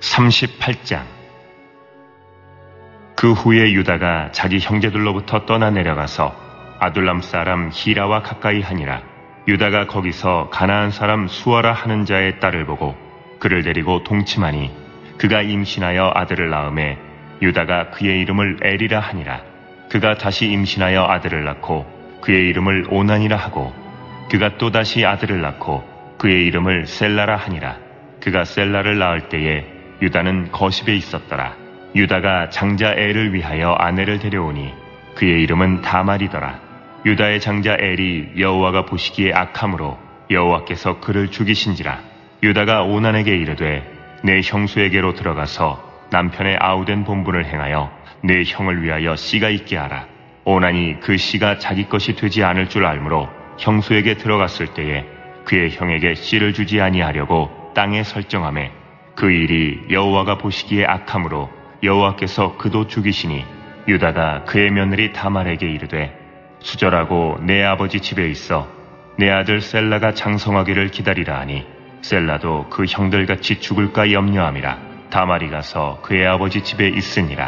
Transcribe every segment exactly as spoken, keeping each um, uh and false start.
삼십팔 장. 그 후에 유다가 자기 형제들로부터 떠나 내려가서 아둘람 사람 히라와 가까이 하니라. 유다가 거기서 가나안 사람 수아라 하는 자의 딸을 보고 그를 데리고 동침하니 그가 임신하여 아들을 낳음에 유다가 그의 이름을 엘이라 하니라. 그가 다시 임신하여 아들을 낳고 그의 이름을 오난이라 하고 그가 또다시 아들을 낳고 그의 이름을 셀라라 하니라. 그가 셀라를 낳을 때에 유다는 거십에 있었더라. 유다가 장자 엘을 위하여 아내를 데려오니 그의 이름은 다말이더라. 유다의 장자 엘이 여호와가 보시기에 악함으로 여호와께서 그를 죽이신지라. 유다가 오난에게 이르되 내 형수에게로 들어가서 남편의 아우된 본분을 행하여 내 형을 위하여 씨가 있게 하라. 오난이 그 씨가 자기 것이 되지 않을 줄 알므로 형수에게 들어갔을 때에 그의 형에게 씨를 주지 아니하려고 땅에 설정하매 그 일이 여호와가 보시기에 악함으로 여호와께서 그도 죽이시니 유다가 그의 며느리 다말에게 이르되 수절하고 내 아버지 집에 있어 내 아들 셀라가 장성하기를 기다리라 하니 셀라도 그 형들같이 죽을까 염려함이라. 다말이 가서 그의 아버지 집에 있으니라.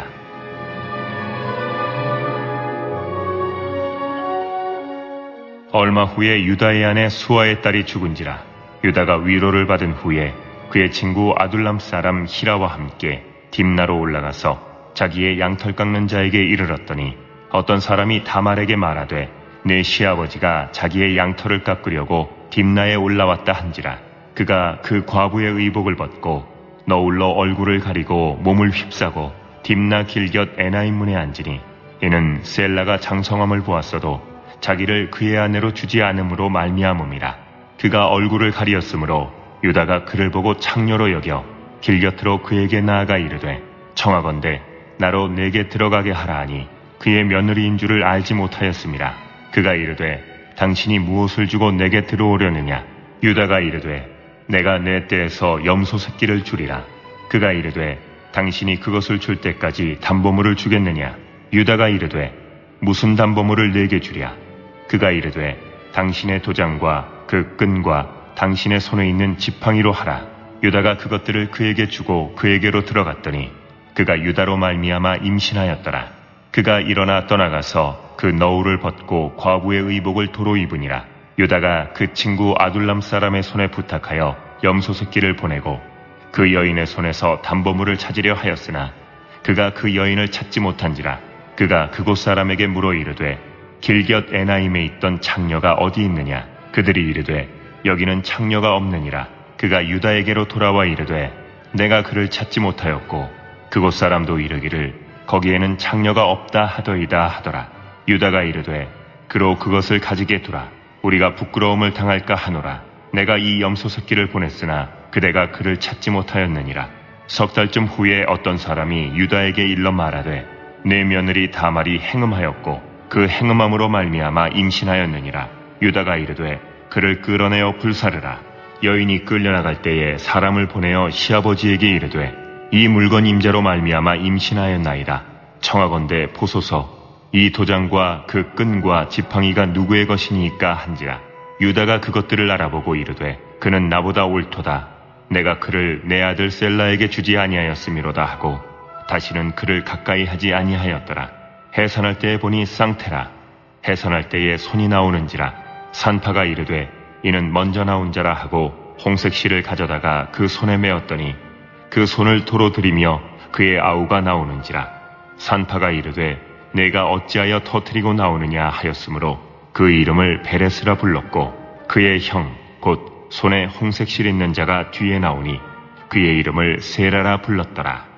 얼마 후에 유다의 아내 수아의 딸이 죽은지라. 유다가 위로를 받은 후에 그의 친구 아둘람 사람 히라와 함께 딥나로 올라가서 자기의 양털 깎는 자에게 이르렀더니 어떤 사람이 다말에게 말하되 내 시아버지가 자기의 양털을 깎으려고 딥나에 올라왔다 한지라. 그가 그 과부의 의복을 벗고 너울로 얼굴을 가리고 몸을 휩싸고 딥나 길곁 에나임 문에 앉으니 이는 셀라가 장성함을 보았어도 자기를 그의 아내로 주지 않음으로 말미암음이라. 그가 얼굴을 가리었으므로 유다가 그를 보고 창녀로 여겨 길곁으로 그에게 나아가 이르되 청하건대 나로 내게 들어가게 하라 하니 그의 며느리인 줄을 알지 못하였음이라. 그가 이르되 당신이 무엇을 주고 내게 들어오려느냐. 유다가 이르되 내가 내 떼에서 염소 새끼를 주리라. 그가 이르되 당신이 그것을 줄 때까지 담보물을 주겠느냐. 유다가 이르되 무슨 담보물을 내게 주랴. 그가 이르되 당신의 도장과 그 끈과 당신의 손에 있는 지팡이로 하라. 유다가 그것들을 그에게 주고 그에게로 들어갔더니 그가 유다로 말미암아 임신하였더라. 그가 일어나 떠나가서 그 너울을 벗고 과부의 의복을 도로 입으니라. 유다가 그 친구 아둘람 사람의 손에 부탁하여 염소 새끼를 보내고 그 여인의 손에서 담보물을 찾으려 하였으나 그가 그 여인을 찾지 못한지라. 그가 그곳 사람에게 물어 이르되 길곁 에나임에 있던 창녀가 어디 있느냐. 그들이 이르되 여기는 창녀가 없느니라. 그가 유다에게로 돌아와 이르되 내가 그를 찾지 못하였고 그곳 사람도 이르기를 거기에는 창녀가 없다 하더이다 하더라. 유다가 이르되 그로 그것을 가지게 두라. 우리가 부끄러움을 당할까 하노라. 내가 이 염소 새끼를 보냈으나 그대가 그를 찾지 못하였느니라. 석 달쯤 후에 어떤 사람이 유다에게 일러 말하되 내 며느리 다말이 행음하였고 그 행음함으로 말미암아 임신하였느니라. 유다가 이르되 그를 끌어내어 불사르라. 여인이 끌려나갈 때에 사람을 보내어 시아버지에게 이르되 이 물건 임자로 말미암아 임신하였나이다. 청하건대 보소서 이 도장과 그 끈과 지팡이가 누구의 것이니까 한지라. 유다가 그것들을 알아보고 이르되 그는 나보다 옳도다. 내가 그를 내 아들 셀라에게 주지 아니하였음이로다 하고 다시는 그를 가까이 하지 아니하였더라. 해산할 때에 보니 쌍태라. 해산할 때에 손이 나오는지라. 산파가 이르되 이는 먼저 나온 자라 하고 홍색 실을 가져다가 그 손에 메었더니 그 손을 도로 들이며 그의 아우가 나오는지라. 산파가 이르되 내가 어찌하여 터뜨리고 나오느냐 하였으므로 그 이름을 베레스라 불렀고 그의 형 곧 손에 홍색 실 있는 자가 뒤에 나오니 그의 이름을 세라라 불렀더라.